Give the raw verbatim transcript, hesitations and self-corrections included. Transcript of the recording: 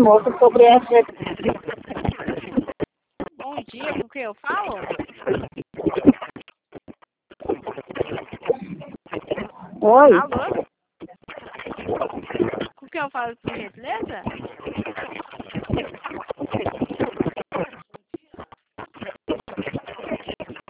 moça, sobre essa... Bom dia, com quem eu falo? Oi? Alô? Com quem eu falo, por gentileza?